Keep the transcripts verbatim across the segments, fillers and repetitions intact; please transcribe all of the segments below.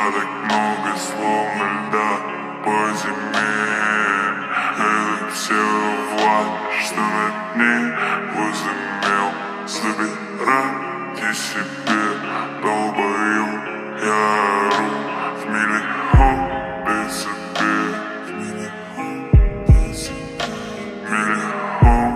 так много, словно льда по зиме. Это все влад, что на дне возымел. Забирайте себе, долбою, я ору в миллион децибел. В миллион децибел. Миллион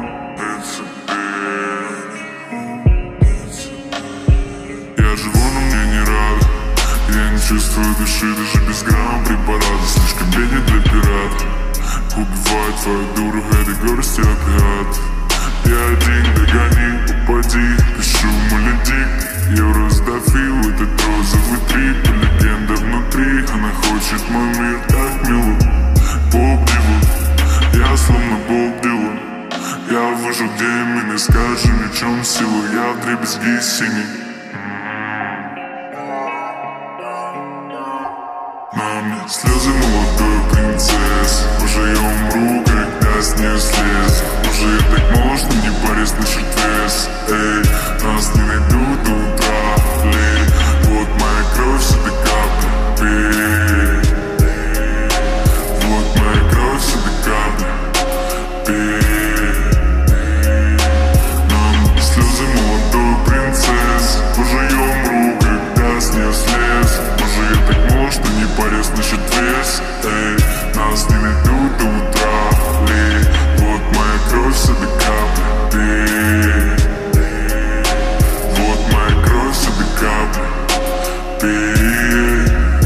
децибел. Я живу, но мне не рад. Я не чувствую души, даже без грамм препарата. Слишком беден для пирата. Убивает твою дуру, этой горсти опиат. Я один, догони, упади. Пишу молодик, евросдофил. Этот розовый трип, легенда внутри. Она хочет мой мир так мило. Боб Дилан, я словно Боб Дилан. Я выжил, где именно, скажи мне, в чем сила. Я вдребезги синий. На мне слезы молодой принцессы. Уже я умру, когда с нее слезу. Уже я так молод, что не парюсь насчет вес. Эй, нас не найдут до утра. Лей, вот моя кровь, все до капли. Пей, вот моя кровь, все до капли. Пей, на мне слезы молодой принцессы. Уже я умру, когда с нее слезу. Уже я так молод, что не парюсь насчет вес. Эй, нас не найдут до утра. Лей, вот моя кровь, все до капли. Пей, вот моя кровь, все до капли. Пей.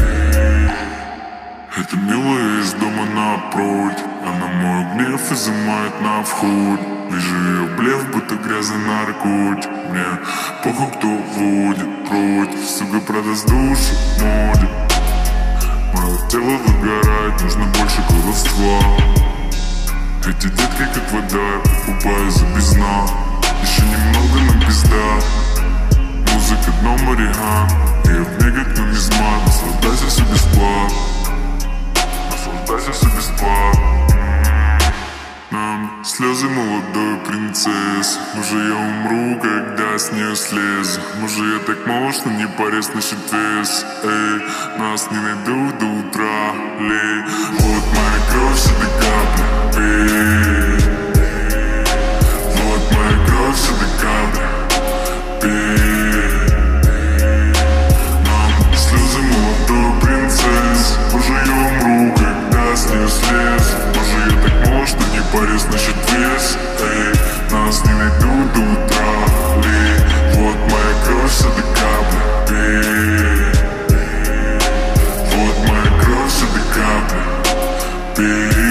Это милая из дома напротив. Она мой гнев изымает на вход. Вижу ее блеф, будто грязный наркотик. Мне похуй, кто водит против. Сука продаст душу моде. Мое тело выгорает, нужно больше колдовства. Эти детки как вода, я покупаю за без дна. Еще немного, нам пизда. Музыка дно мариган. Я в ней как нумизмат. Наслаждайся все бесплатно. Наслаждайся все бесплатно. Нам слезы молодой принцессы. Уже я умру, когда с нее слезу. Уже я так молод, что не парюсь насчет вес. Эй, нас не найдут до утра. Лей, вот моя кровь, все до капли. Пей, вот моя кровь, все до капли. Пей, нам слезы молодой принцессы. Уже я умру, когда с нее слезу. Уже я так молод, что не парюсь насчет вес. Эй, нас не найдут до утра. Лей, вот моя кровь, все до капли. Пей, вот моя кровь, все до капли. Пей.